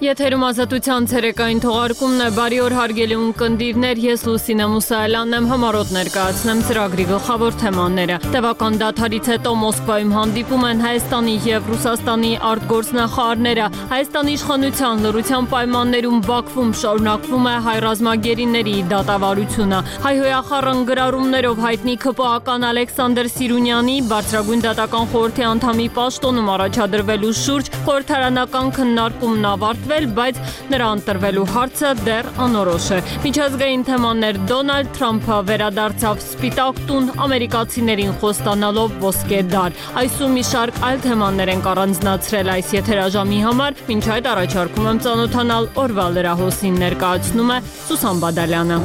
Եթերում ազատության ցերեկային թողարկումն է, բարի օր հարգելի ունկնդիրներ, ես Լուսինե Մուսայելյանն եմ, համառոտ ներկայացնեմ ծրագրի գլխավոր թեմաները։ Տևական դադարից հետո Մոսկվայում հանդիպում են Հայաստանի և Ռուսաստանի արտգործնախարարները։ Հայաստանի իշխանության լռության պայմաններում Բաքվում շարունակվում է հայ ռազմագերիների դատավարությունը։ Հայհոյախառն գրառումներով հայտնի ՔՊԱ-ական Ալեքսանդր Սիրունյանի բարձրագույն դատական խորհրդի անդամի պաշտոնում առաջադրվելու շուրջ խորհրդարանական քննարկումն ավարտվել, բայց նրա ընտրվելու հարցը դեռ անորոշ է։ Միջազգային թեմաներ Դոնալդ Թրամփը վերադարձավ Սպիտակ տուն, ամերիկացիներին խոստանալով ոսկե դար։ Այսու մի շարք այլ թեմաներ ենք առանձնացրել այս եթերաժամի համար, մինչ այդ առաջարկում եմ ծանոթանալ օրվա լրահոսին, ներկայացնում է Սուսան Բադալյանը։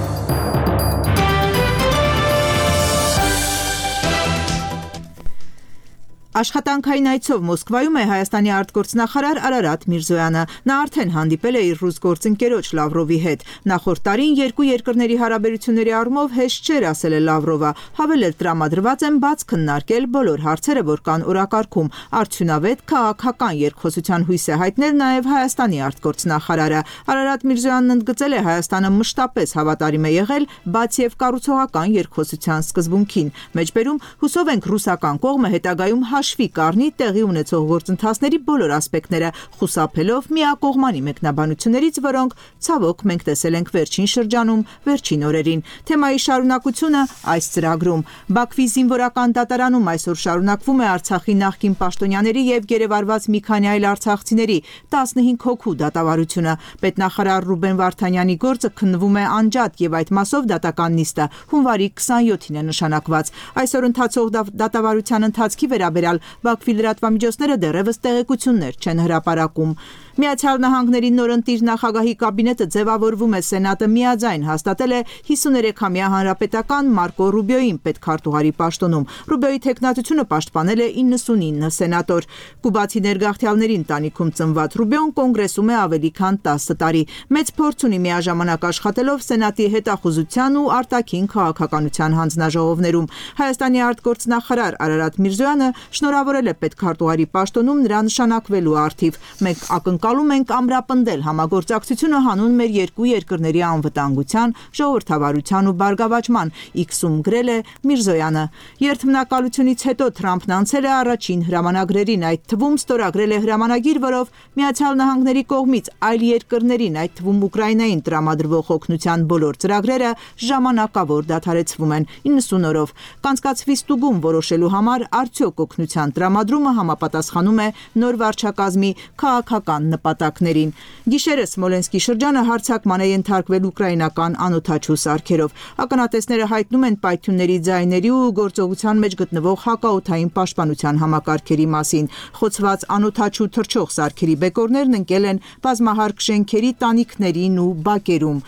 Աշխատանքային այցով Մոսկվայում է Հայաստանի արտգործնախարար Արարատ Միրզոյանը։ Նա արդեն հանդիպել է իր ռուս գործընկերոջ Լավրովի հետ։ Նախորդ տարին երկու երկրների հարաբերությունների առումով հեշտ չէր, ասել է Լավրովը, հավելել տրամադրված են բաց քննարկել բոլոր հարցերը, որ կան օրակարգում։ Արդյունավետ քաղաքական երկխոսության հույս է հայտնել նաև Հայաստանի արտգործնախարարը։ Արարատ Միրզոյանն ընդգծել է Հայաստանը մշտապես հավատարիմ է եղել բաց եւ կառուցողական երկխոսության սկզբունքին։ Մեջբերում հուսով ենք ռուսական կողմը հետագայում հաշվի կառնի տեղի ունեցող գործընթացների բոլոր ասպեկտները, խուսափելով միակողմանի մեկնաբանություններից, որոնք ցավոք մենք տեսել ենք վերջին շրջանում, վերջին օրերին։ Թեմայի շարունակությունը այս ծրագրում։ Բաքվի զինվորական դատարանում այսօր շարունակվում է Արցախի նախկին պաշտոնյաների եւ գերեվարված մի քանի այլ արցախցիների 15 հոգու դատավարությունը։ Պետնախարար Ռուբեն Վարդանյանի գործը քննվում է անջատ եւ այդ մասով դատական նիստը հունվարի 27-ին է նշանակված։ Այսօր ընթացող դատավարության ընթացքի վերաբերյալ Բաքվի լրատվամիջոցները դեռևս տեղեկություններ չեն հրապարակում։ Միացյալ Նահանգների նորընտիր նախագահի կաբինետը ձևավորվում է, Սենատը միաձայն հաստատել է 53-ամյա հանրապետական Մարկո Ռուբիոյին պետքարտուղարի պաշտոնում։ Ռուբիոյի թեկնածությունը պաշտպանել է 99 սենատոր։ Կուբացի ներգաղթյալների ընտանիքում ծնված Ռուբիոն կոնգրեսում է ավելի քան 10 տարի։ Մեծ փորձ ունի միաժամանակ աշխատելով Սենատի հետախուզության ու արտաքին քաղաքականության հանձնաժողովներում։ Հայաստանի արտգործնախարար Արարատ Միրզոյանը շնորհավորել է պետքարտուղարի պաշտոնում նրա նշանակվելու առթիվ։ Մենք ակնկալում ենք ամրապնդել համագործակցությունը հանուն մեր երկու երկրների անվտանգության, ժողովրդավարության ու բարգավաճման, X-ում գրել է Միրզոյանը։ Երթմնակալությունից հետո Թրամփն անցել է առաջին հրամանագրերին, այդ թվում ստորագրել է հրամանագիր, որով Միացյալ Նահանգների կողմից այլ երկրներին, այդ թվում Ուկրաինային տրամադրվող օգնության բոլոր ծրագրերը ժամանակավոր դադարեցվում են 90 օրով։ Կանցկացվի ստուգում որոշելու համար արդյոք օգնության տրամադրումը համապատասխանում է նոր վարչակազմի քաղաքական նպատակներին։ Գիշերը Սմոլենսկի շրջանը հարձակման է ենթարկվել ուկրաինական անօդաչու սարքերով։ Ականատեսները հայտնում են պայթյունների ձայների ու գործողության մեջ գտնվող հակաօդային պաշտպանության համակարգերի մասին։ Խոցված անօդաչու թռչող սարքերի բեկորներն ընկել են բազմահարկ շենքերի, տանիքներին ու բակերում։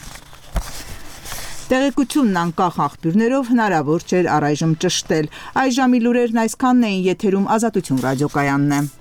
Տեղեկությունն անկախ աղբյուրներով հնարավոր չէր առայժմ ճշտել։ Այժմի լուրերն այսքանն էին, եթերում Ազատություն ռադիոկայանն է։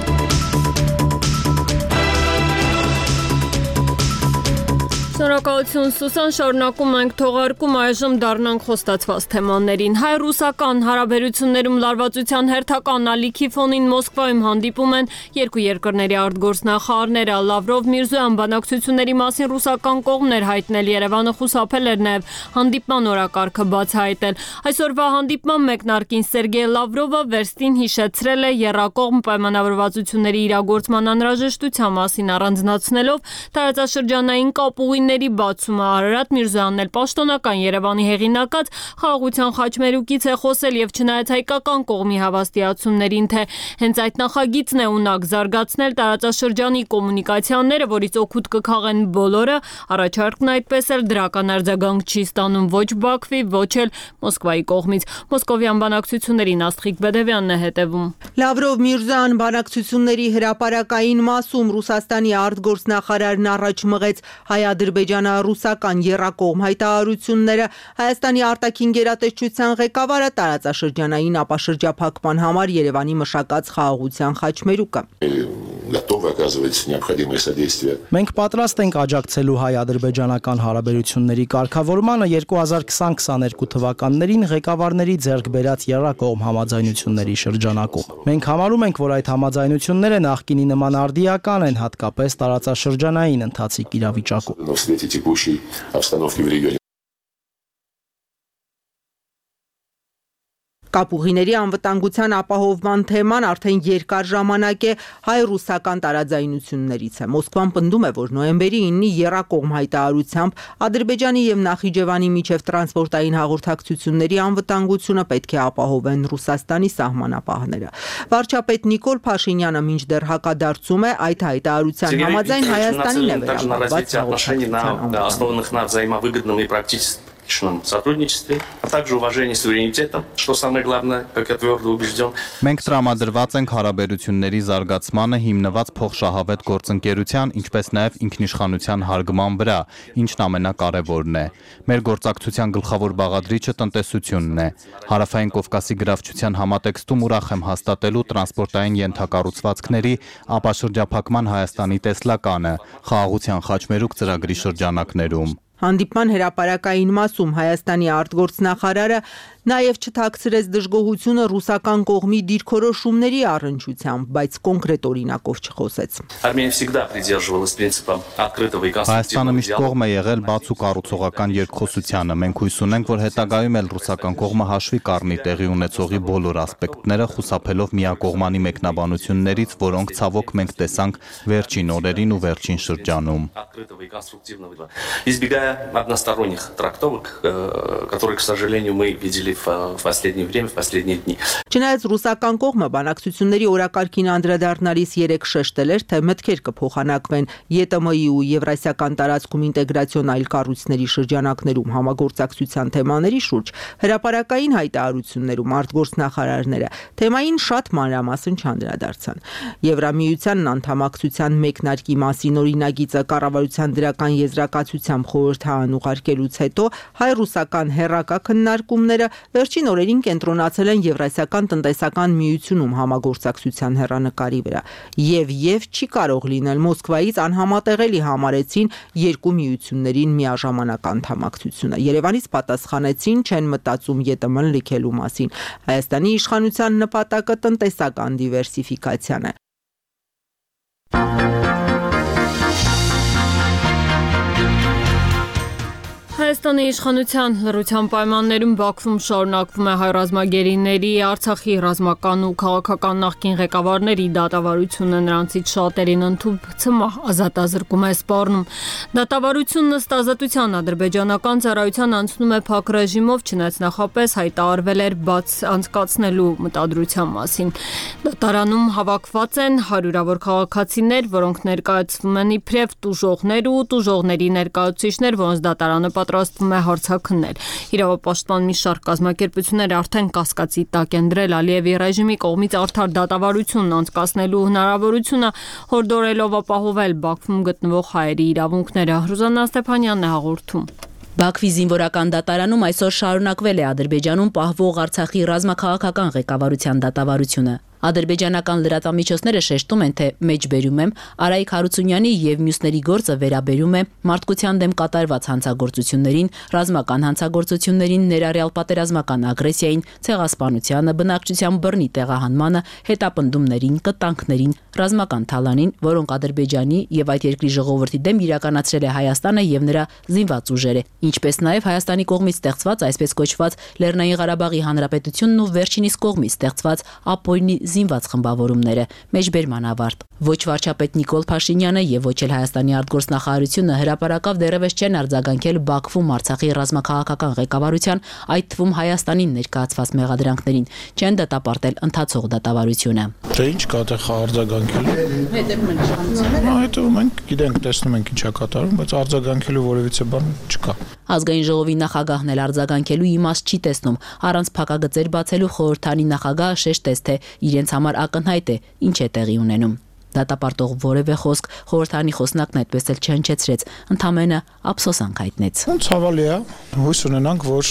Շնորհակալություն Սուսան, շարունակում ենք թողարկում, այժմ դառնանք խոստացված թեմաներին։ Հայ-ռուսական հարաբերություններում լարվածության հերթական ալիքի ֆոնին Մոսկվայում հանդիպում են երկու երկրների արտգործնախարարները։ Լավրով Միրզոյան բանակցությունների մասին ռուսական կողմն էր հայտնել, Երևանը խուսափել էր նաև հանդիպման օրակարգը բացահայտել։ Այսօրվա հանդիպման մեկնարկին Սերգեյ Լավրովը վերստին հիշեցրել է եռակողմ պայմանավորվածությունների իրագործման անհրաժեշտության մասին, առանձնացնելով տարածաշրջանային կապուղիների բացումը։ Արարատ Միրզոյանն էլ պաշտոնական Երևանի հեղինակած խաղաղության խաչմերուկից է խոսել եւ չնայած հայկական կողմի հավաստիացումներին, թե հենց այդ նախագիծն է ունակ զարգացնել տարածաշրջանի կոմունիկացիաները, որից օգուտ կքաղեն բոլորը, առաջարկն այդպես էլ դրական արձագանք չի ստանում ոչ Բաքվի, ոչ էլ Մոսկվայի կողմից։ Մոսկովյան բանակցություններին Աստղիկ Բեդևյանն է հետևում։ Լավրով Միրզոյան բանակցությունների հրապարակային մասում Ռուսաստանի արտգործնախարարն առաջ մղեց հայ-ադրբեջանա-ռուսական եռակողմ հայտարարությունները, Հայաստանի արտաքին գերատեսչության ղեկավարը տարածաշրջանային ապաշրջափակման համար Երևանի մշակած խաղաղության խաչմերուկը։ готовы оказывать необходимое содействие. Մենք պատրաստ ենք աջակցելու հայ-ադրբեջանական հարաբերությունների կարգավորմանը 2020-22 թվականներին ղեկավարների ձեռք բերած եռակողմ համաձայնությունների շրջանակում։ Մենք համարում ենք, որ այդ համաձայնությունները նախկինի նման արդիական են, հատկապես տարածաշրջանային ընթացիկ իրավիճակում։ Но в свете текущей обстановки в регионе. Կապուղիների անվտանգության ապահովման թեման արդեն երկար ժամանակ է հայ-ռուսական տարաձայնություններից է։ Մոսկվան պնդում է, որ նոյեմբերի 9-ի եռակողմ հայտարարությամբ Ադրբեջանի եւ Նախիջևանի միջև տրանսպորտային հաղորդակցությունների անվտանգությունը պետք է ապահովեն Ռուսաստանի սահմանապահները։ Վարչապետ Նիկոլ Փաշինյանը մինչդեռ հակադարձում է այդ հայտարարության համաձայն Հայաստանին է վերաբերված հաղորդակցության сотрудничестве, а также уважение суверенитета, что самое главное, как я твердо убежден. Մենք տրամադրված ենք հարաբերությունների զարգացմանը հիմնված փոխշահավետ գործընկերության, ինչպես նաև ինքնիշխանության հարգման վրա, ինչն ամենակարևորն է։ Մեր գործակցության գլխավոր բաղադրիչը տնտեսությունն է։ Հարավային Կովկասի գրավչության համատեքստում ուրախ եմ հաստատելու տրանսպորտային ենթակառուցվածքների ապաշրջափակման Հայաստանի տեսլականը խաղաղության խաչմերուկ ծրագրի շրջանակներում։ Հանդիպման հրապարակային մասում Հայաստանի արտգործնախարարը նաև չթաքցրեց դժգոհությունը ռուսական կողմի դիրքորոշումների առնչությամբ, բայց կոնկրետ օրինակով չխոսեց։ Հայաստանը միշտ կողմ է եղել բաց ու կառուցողական երկխոսությանը։ Մենք հույս ունենք, որ հետագայում էլ ռուսական կողմը հաշվի կառնի տեղի ունեցողի բոլոր ասպեկտները, խուսափելով միակողմանի մեկնաբանություններից, որոնք ցավոք մենք տեսանք վերջին օրերին ու վերջին շրջանում։ Односторонних трактовок, которые, к сожалению, мы видели в последнее время, в последние дни. Չնայած ռուսական կողմը բանակցությունների օրակարգին անդրադառնալիս երեք շեշտել էր, թե մտքեր կփոխանակվեն ԵՏՄ-ի ու Եվրասիական տարածքում ինտեգրացիոն այլ կառույցների շրջանակներում համագործակցության թեմաների շուրջ, հրապարակային հայտարարություններում արտգործնախարարները թեմային շատ մանրամասն չանդրադարձան։ Եվրամիությանն անդամակցության մեկնարկի մասին օրինագիծը կառավարության դրական եզրակացությամբ խորհրդարան ուղարկելուց հետո հայ-ռուսական հեռակա քննարկումները վերջին օրերին կենտրոնացել են Եվրասիական տնտեսական միությունում համագործակցության հեռանկարի վրա։ Եվ չի կարող լինել Մոսկվայից անհամատեղելի համարեցին երկու միություններին միաժամանակ անդամակցությունը։ Երևանից պատասխանեցին չեն մտածում ԵՏՄ-ն լքելու մասին։ Հայաստանի իշխանության նպատակը տնտեսական դիվերսիֆիկացիան է։ Հայաստանի իշխանության լռության պայմաններում Բաքվում շարունակվում է հայ ռազմագերիների, Արցախի ռազմական ու քաղաքական նախկին ղեկավարների դատավարությունը, նրանցից շատերին ընդհանուր ազատազրկում է սպառնում։ Դատավարությունն ըստ ազատության ադրբեջանական ծառայության անցնում է փակ ռեժիմով, չնայած նախապես հայտարարվել էր բաց անցկացնելու մտադրության մասին։ Դատարանում հավաքված են հարյուրավոր քաղաքացիներ, որոնք ներկայացվում են իբրև տուժողներ ու տուժողների ներկայացուցիչներ, որոնց դատարանը պատրաստվում է հարցաքննել։ Իրավապաշտպան մի շարք կազմակերպություններ արդեն կասկածի տակ են դրել Ալիևի ռեժիմի կողմից արդար դատավարությունն անցկացնելու հնարավորությունը, հորդորելով ապահովել Բաքվում գտնվող հայերի իրավունքները։ Ռուզաննա Ստեփանյանն է հաղորդում։ Բաքվի զինվորական դատարանում այսօր շարունակվել է Ադրբեջանում պահվող Արցախի ռազմաքաղաքական ղեկավարության դատավարությունը։ Ադրբեջանական լրատվամիջոցները շեշտում են, թե մեջբերում եմ Արայիկ Հարությունյանի եւ մյուսների գործը վերաբերում է մարդկության դեմ կատարված հանցագործություններին, ռազմական հանցագործություններին, ներառյալ պատերազմական ագրեսիային, ցեղասպանությանը, բնակչության բռնի տեղահանմանը, հետապնդումներին, կտանքներին, ռազմական թալանին, որոնք Ադրբեջանի եւ այդ երկրի ժողովրդի դեմ իրականացրել է Հայաստանը եւ նրա զինված ուժերը, ինչպես նաեւ Հայաստանի կողմից ստեղծված այսպես կոչված Լեռնային Ղարաբաղի Հանրապետությունն ու վերջինիս կողմից ստեղծված ԱՊՕ-ի զինված խմբավորումները, մեջբերման ավարտ։ Ոչ վարչապետ Նիկոլ Փաշինյանը եւ ոչ էլ Հայաստանի արտգործնախարարությունը հրապարակավ դեռևս չեն արձագանքել Բաքվում Արցախի ռազմաքաղաքական ղեկավարության, այդ թվում Հայաստանին ներկայացված մեղադրանքներին, չեն դատապարտել ընթացող դատավարությունը։ Թե ինչ կա տեղ արձագանքելու։ Հետո մենք գիտենք, տեսնում ենք ինչա կատարում, բայց արձագանքելու որևիցե բան չկա։ Ազգային ժողովի նախագահն էլ արձագանքելու իմաստ չի տեսնում, առանց փակագծեր բացելու խորհրդանի նախագահը շեշտեց, թե իրենց համար ակնհայտ է ինչ է տեղի ունենում։ Դատապարտող որևէ խոսք խորհրդանի խոսնակն այդպես էլ չհնչեցրեց, ընդամենը ափսոսանք հայտնեց։ Ցավալի է, հույս ունենանք, որ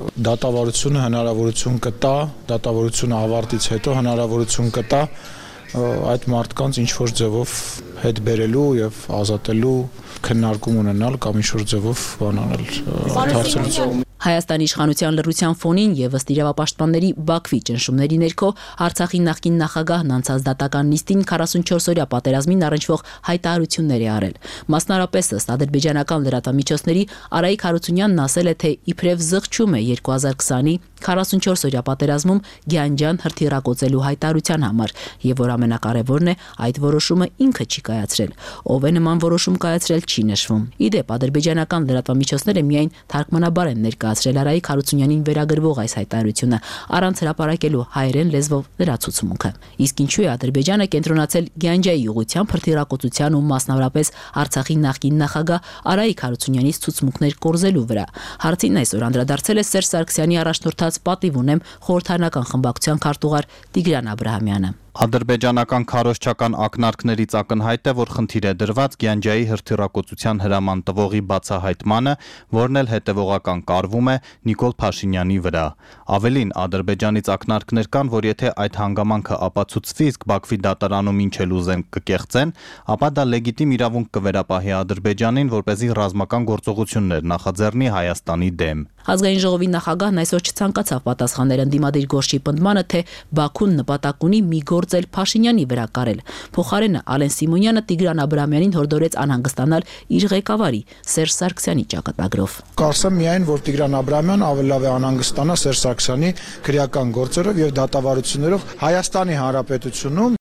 դատավարությունը հնարավորություն կտա, դատավարությունը ավարտից հետո հնարավորություն կտա այդ մարդկանց ինչ որ ձևով հետ բերելու եւ ազատելու քննարկում ունենալ կամ ինչ որ ձևով բանանել հարցերից Հայաստանի իշխանության լռության ֆոնին եւ ըստ իրավապաշտպանների Բաքվի ճնշումների ներքո Արցախի նախկին նախագահն անցած դատական նիստին 44-օրյա պատերազմին առնչվող հայտարարություններ է արել։ Մասնարարպես ըստ ադրբեջանական լրատվամիջոցների Արայիկ Հարությունյանն ասել է, թե իբրև զղջում է 2020-ի 44-օրյա պատերազմում Գյանջան հրթիռակոծելու հայտարարության համար եւ որ ամենակարևորն է, այդ որոշումը ինքը չի կայացրել։ Ով է նման որոշում կայացրել չի նշվում։ Իդեպ ադրբեջանական լրատվամիջոցները միայն թարգմանաբար են ներկայացրել Արայիկ Հարությունյանին վերագրվող այս հայտարարությունը առանց հրապարակելու հայերեն լեզվով լրացուցմունքը։ Իսկ ինչու է Ադրբեջանը կենտրոնացել Գյանջայի ուղղությամբ հրթիռակոծության ու մասնավորապես Արցախի նախկին նախագահ Արայիկ Հարությունյանից ցուցմունքներ կորզելու վրա։ Հարցին այսօր անդրադարձել է Սերժ Սարգսյանի առաջնորդած պատիվ ունեմ խորհրդարանական խմբակցության քարտուղար Տիգրան Աբրահամյանը։ Ադրբեջանական քարոզչական ակնարկներից ակնհայտ է, որ խնդիր է դրված Գյանջայի հրթիռակոծության հրաման տվողի բացահայտմանը, որն էլ հետևողական կարվում է Նիկոլ Փաշինյանի վրա։ Ավելին, Ադրբեջանից ակնարկներ կան, որ եթե այդ հանգամանքը ապացուցվի, իսկ Բաքվի դատարանում ինչ էլ ուզեն կկեղծեն, ապա դա լեգիտիմ իրավունք կվերապահի Ադրբեջանին, որպեսզի ռազմական գործողություններ նախաձեռնի Հայաստանի դեմ։ Ազգային ժողովի նախագահն այսօր չցանկացավ պատասխանել ընդդիմադիր գործի պնդմանը, թե Բաքուն նպատակ ունի մի գործել Փաշինյանի վրա կարել։ Փոխարենը Ալեն Սիմոնյանը Տիգրան Աբրահամյանին հորդորեց անհանգստանալ իր ղեկավարի Սերժ Սարգսյանի ճակատագրով։ Կարծեմ միայն, որ Տիգրան Աբրահամյանը ավելի լավ է անհանգստանա Սերժ Սարգսյանի քրեական գործերով եւ դատավարություններով Հայաստանի Հանրապետությունում։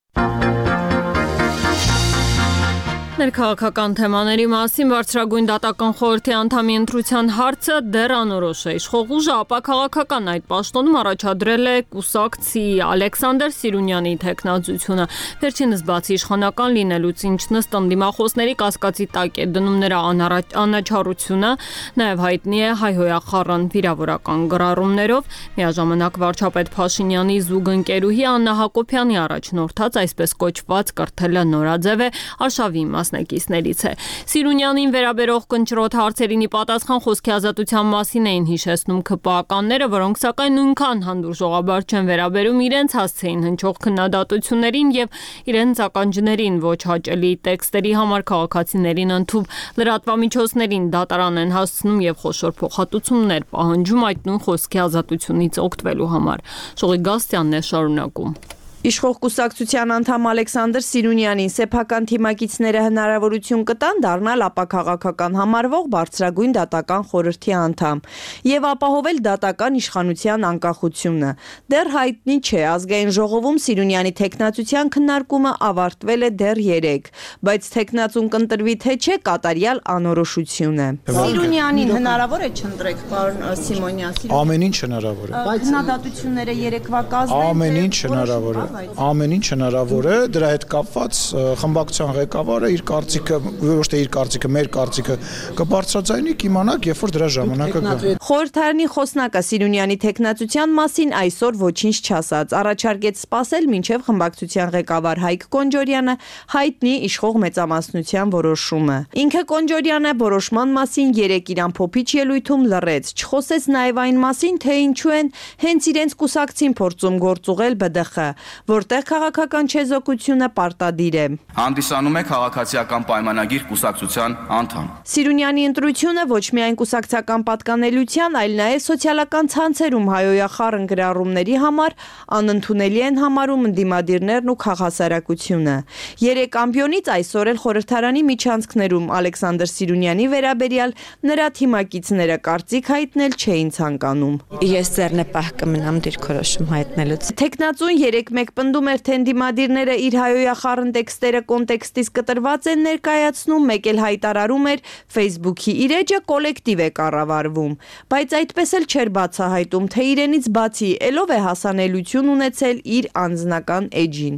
Ներքաղաքական թեմաների մասին բարձրագույն դատական խորհրդի անդամի ընտրության հարցը դեռ անորոշ է։ Իշխող ուժը ապաքաղաքական այդ պաշտոնում առաջադրել է կուսակցի Ալեքսանդր Սիրունյանի թեկնածությունը։ Վերջինս բացի իշխանական լինելուց, ինչն ըստ ընդդիմախոսների կասկածի տակ է դնում նրա անաչառությունը, նաև հայտնի է հայհոյախառն վիրավորական գրառումներով, միաժամանակ վարչապետ Փաշինյանի զուգընկերուհի Աննա Հակոբյանի առաջնորդած այսպես կոչված կրթելը նորաձև է արշավի մասնակիցներից է։ Սիրունյանին վերաբերող կնճռոտ հարցերին ի պատասխան խոսքի ազատության մասին էին հիշեցնում ՔՊԱ-ականները, որոնք սակայն նույնքան հանդուրժողաբար չեն վերաբերում իրենց հասցեին հնչող քննադատություններին եւ իրենց ականջներին ոչ հաճելի տեքստերի համար քաղաքացիներին ընդཐུպ լրատվամիջոցներին դատարան են հասցնում եւ խոշոր փոխհատուցումներ պահանջում այդ նույն խոսքի ազատությունից օգտվելու համար։ Շողի Գաստյանն է շարունակում։ Իշխող կուսակցության անդամ Ալեքսանդր Սիրունյանին սեփական թիմակիցները հնարավորություն կտան դառնալ ապաքաղաքական համարվող բարձրագույն դատական խորհրդի անդամ եւ ապահովել դատական իշխանության անկախությունը։ Դեռ հայտնի չէ, ազգային ժողովում Սիրունյանի թեկնածության քննարկումը ավարտվել է դեռ 3, բայց թեկնածուն կընտրվի թե չէ կատարյալ անորոշություն է։ Սիրունյանին հնարավոր է չընտրեք, պարոն Սիմոնյան։ Ամեն ինչ հնարավոր է։ Բայց քննադատությունները երեկվա կազմել ամեն ինչ հնարավոր է։ Ամեն ինչ հնարավոր է, դրա հետ կապված խմբակցության ղեկավարը իր կարծիքը, ոչ թե իր կարծիքը, մեր կարծիքը կբարձրաձայնի, կիմանաք, երբ որ դրա ժամանակը գա։ Խորհրդարանի խոսնակը Սիրունյանի թեկնածության մասին այսօր ոչինչ չասաց, առաջարկեց սպասել մինչև խմբակցության ղեկավար Հայկ Կոնջորյանը հայտնի իշխող մեծամասնության որոշումը։ Ինքը Կոնջորյանը որոշման մասին երեկ իր ամփոփիչ ելույթում լռեց, չխոսեց նաև այն մասին, թե ինչու են հենց իրենց կուսակցին փորձում գործուղել ԲԴԽ, որտեղ քաղաքական չեզոքությունը պարտադիր է։ Հանդիսանում է քաղաքացիական պայմանագիր կուսակցության անդամ։ Սիրունյանի ընտրությունը ոչ միայն կուսակցական պատկանելիության, այլ նաև սոցիալական ցանցերում հայոյախառն գրառումների համար անընդունելի են համարում ընդդիմադիրներն ու քաղաքասարակությունը։ 3 ամբիոնից այսօր էլ խորհրդարանի միջանցքներում Ալեքսանդր Սիրունյանի վերաբերյալ նրա թիմակիցները կարծիք հայտնել չէին ցանկանում։ Ես ձեռնպահ կմնամ դիրքորոշում հայտնելուց։ Թեկնածուն 3-1 պնդում էր, թե ընդդիմադիրները իր հայոյախառն տեքստերը կոնտեքստից կտրված են ներկայացնում, մեկ էլ հայտարարում էր Facebook-ի իր էջը կոլեկտիվ է կառավարվում, բայց այդպես էլ չէր բացահայտում, թե իրենից բացի ելով է հասանելիություն ունեցել իր անձնական էջին։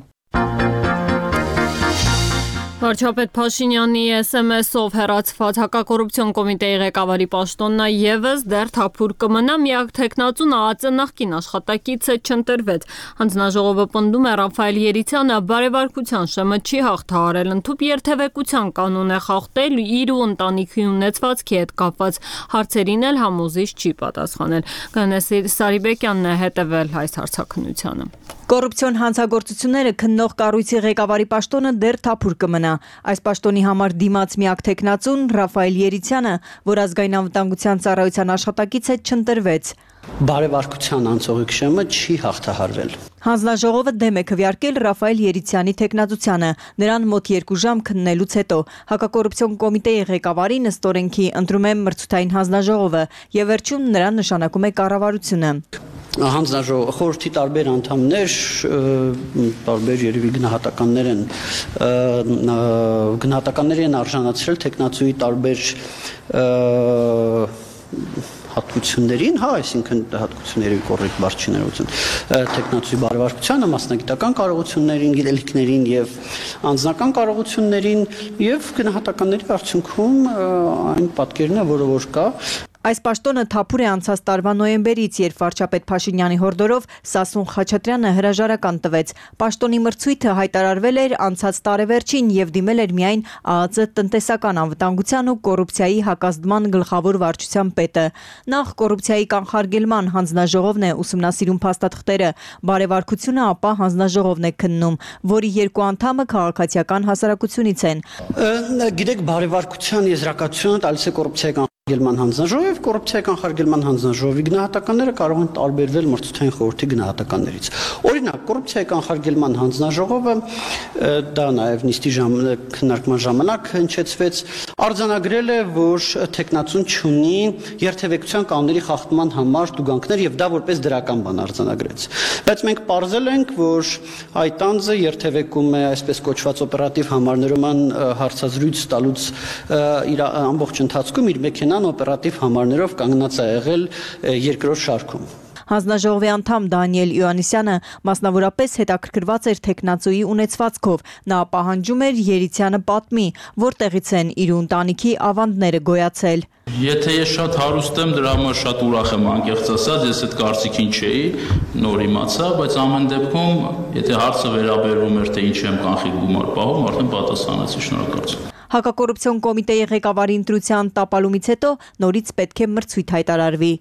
Վարչապետ Փաշինյանի SMS-ով հեռացված հակակոռուպցիոն կոմիտեի ղեկավարի պաշտոննա եւս դեռ թափուր կմնա, միակ թեկնածուն ԱԱԾ նախկին աշխատակիցը չընտրվեց։ Հանձնաժողովը պնդում է Ռաֆայել Երիցյանը բարեվարկության շեմը չի հաղթահարել, ընդཐུպ երթևեկության կանոն է խախտել, իր ու ընտանիքի ունեցվածքի հետ կապված հարցերին էլ համոզիչ չի պատասխանել։ Գանես Սարիբեկյանն է հետևել այս հարցաքննությանը։ Կոռուպցիոն հանցագործությունները քննող կառույցի ղեկավարի պաշտոնը դեռ թափուր կմնա։ Այս պաշտոնի համար դիմաց միակ թեկնածուն Ռաֆայել Երիցյանը, որ ազգային անվտանգության ծառայության աշխատակից է, չընտրվեց։ Բարեվարկության անցողիկ շեմը չի հաղթահարվել։ Հանձնաժողովը դեմ է քվեարկել Ռաֆայել Երիցյանի թեկնածությանը, նրան մոտ 2 ժամ քննելուց հետո։ Հակակոռուպցիոն կոմիտեի ղեկավարին ըստ օրենքի ընտրում է մրցութային հանձնաժողովը եւ վերջում նրան նշանակում է կառավարությունը։ Խորհրդի տարբեր անդամներ, տարբեր երևի գնահատականներ են արժանացրել թեկնածուի տարբեր հատկություններին, այսինքն հատկությունների կոռեկտ բառ չի ներողություն, թեկնածուի բարեվարկությանը, մասնագիտական կարողություններին, գիտելիքներին եւ անձնական կարողություններին եւ գնահատականների արդյունքում այն պատկերն է, որը որ կա։ Այս պաշտոնը թափուր է անցած տարվա նոյեմբերից, երբ վարչապետ Փաշինյանի հորդորով Սասուն Խաչատրյանը հրաժարական տվեց։ Պաշտոնի մրցույթը հայտարարվել էր անցած տարեվերջին եւ դիմել էր միայն ԱԱԾ տնտեսական անվտանգության ու կոռուպցիայի հակազդման գլխավոր վարչության պետը։ Նախ կոռուպցիայի կանխարգելման հանձնաժողովն է ուսումնասիրում փաստաթղթերը, բարեվարկությունը ապա հանձնաժողովն է քննում, որի 2 անդամը քաղաքացիական հասարակությունից են։ Գիտեք, բարեվարկության եզրակացությունը տալիս է կոռուպցիայի կանխարգելման հանձնաժողովը եւ կոռուպցիայի կանխարգելման հանձնաժողովի գնահատականները կարող են տարբերվել մրցութային խորհրդի գնահատականներից։ Օրինակ, կոռուպցիայի կանխարգելման հանձնաժողովը դա նաեւ նիստի քննարկման ժամանակ հնչեցվեց, արձանագրել է, որ թեկնածուն չունի երթևեկության կանոնների խախտման համար տուգանքներ եւ դա որպես դրական բան արձանագրեց։ Բայց մենք պարզել ենք, որ այդ անձը երթևեկում է այսպես կոչված օպերատիվ համարներում հարցազրույց տալուց իր ամբողջ ընթացքում իր մեքենան օպերատիվ համարներով կանգնած է եղել երկրորդ շարքում։ Հանձնաժողովի անդամ Դանիել Իոաննիսյանը մասնավորապես հետաքրքրված էր թեկնածուի ունեցվածքով։ Նա պահանջում էր Երիցյանը պատմի, որտեղից են իր ընտանիքի ավանդները գոյացել։ Եթե ես շատ հարուստ եմ, դրա համար շատ ուրախ եմ, անկեղծ ասած, ես այդ կարծիքին չէի, նոր իմացա, բայց ամեն դեպքում, եթե հարցը վերաբերվում էր, թե ինչ եմ կանխիկ գումար պահում, արդեն պատասխանեցի, շնորհակալություն։ Հակակոռուպցիոն կոմիտեի ղեկավարի ընտրության տապալումից հետո նորից պետք է մրցույթ հայտարարվի։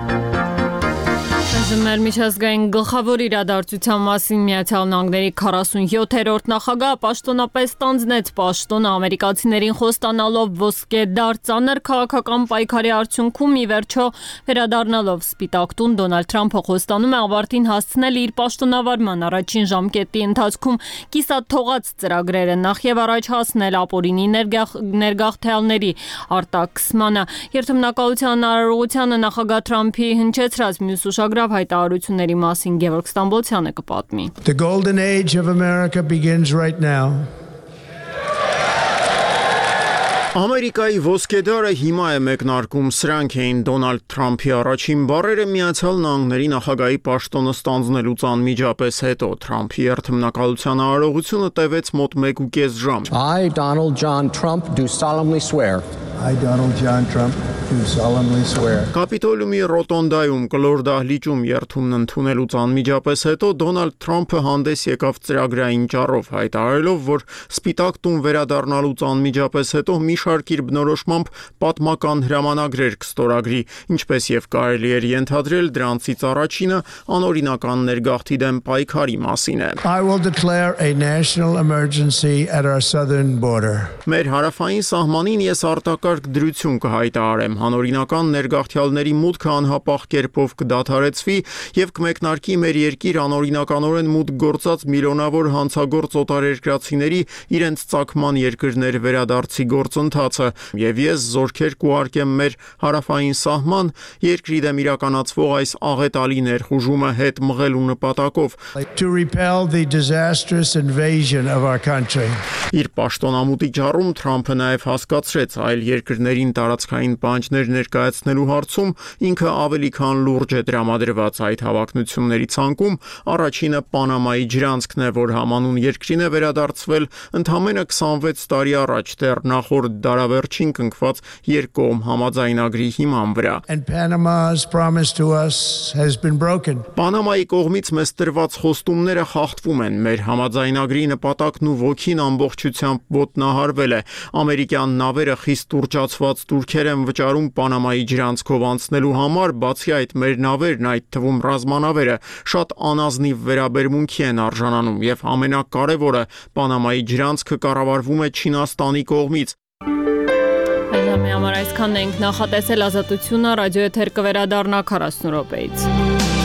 Մեր միջազգային գլխավոր իրադարձության մասին Միացյալ Նահանգների 47-րդ նախագահ պաշտոնապես ստանձնեց պաշտոնը ամերիկացիներին խոստանալով ոսկե դար ծանր քաղաքական պայքարի արդյունքում ի վերջո վերադառնալով Սպիտակ տուն Դոնալդ Թրամփը խոստանում է ավարտին հասցնել իր պաշտոնավարման առաջին ժամկետի ընթացքում կիսաթողած ծրագրերը նախ եւ առաջ հասնել ապօրինի ներգաղթյալների արտաքսմանը։ Երթմնակալության հնարավորությանը նախագահ Թրամփի հնչեցրած մյուս ուշագրավ հայտարարությունների մասին Գևորգ Ստամբոլցյանը կպատմի։ The golden age of America begins right now. Ամերիկայի ոսկեդարը հիմա է մեկնարկում, սրանք էին Դոնալդ Թրամփի առաջին բառերը Միացյալ Նահանգների նախագահի պաշտոնը ստանձնելուց անմիջապես հետո։ Թրամփի երթմնակալության արարողությունը տևեց մոտ 1.5 ժամ։ I, Donald John Trump, do solemnly swear. I, Donald John Trump, do solemnly swear. Կապիտոլիումի ռոտոնդայում կլոր դահլիճում երթումն ընդունելուց անմիջապես հետո Դոնալդ Թրամփը հանդես եկավ ծրագրային ճառով, հայտարարելով, որ Սպիտակ տուն վերադառնալուց անմիջապես հետո մի շարք իր բնորոշմամբ պատմական հրամանագրեր կստորագրի, ինչպես եւ կարելի էր ենթադրել, դրանցից առաջինը անօրինական ներգաղթի դեմ պայքարի մասին է։ I will declare a national emergency at our southern border. Մեր հարավային սահմանին ես արտակարգ դրություն կհայտարարեմ, անօրինական ներգաղթյալների մուտքը անհապաղ կերպով կդադարեցվի եւ կմեկնարկի մեր երկիր անօրինականորեն մուտք գործած միլիոնավոր հանցագործ օտարերկրացիների իրենց ծագման երկրներ վերադարձի գործընթացը եւ ես զորքեր կուղարկեմ մեր հարավային սահման երկրի դեմ իրականացվող այս աղետալի ներխուժումը հետ մղելու նպատակով to repel the disastrous invasion of our country. Իր պաշտոնամուտի ճառում Թրամփը նաեւ հասկացրեց այլ երկրներին տարածքային պահանջներ ներկայացնելու հարցում ինքը ավելի քան լուրջ է տրամադրված այդ հավակնությունների ցանկում առաջինը Պանամայի ջրանցքն է, որ համանուն երկրին է վերադարձվել ընդամենը 26 տարի առաջ դեռ նախորդ դարավերջին կնքված երկկողմ համաձայնագրի հիման վրա։ And Panama's promise to us has been broken. Պանամայի կողմից մեզ տրված խոստումները խախտվում են, մեր համաձայնագրի նպատակն ու ոգին ամբողջությամբ ոտնահարվել է։ Ամերիկյան նավերը խիստ ուռճացված տուրքեր են վճարում ճանապարհում Պանամայի ջրանցքով անցնելու համար, բացի այդ մեր նավերն, այդ թվում ռազմանավերը, շատ անազնիվ վերաբերմունքի են արժանանում եւ ամենակարևորը, Պանամայի ջրանցքը կառավարվում է Չինաստանի կողմից։ Այժմ համար այսքանն ենք, նախատեսել Ազատությունը, ռադիոեթեր կվերադառնա 40 րոպեից։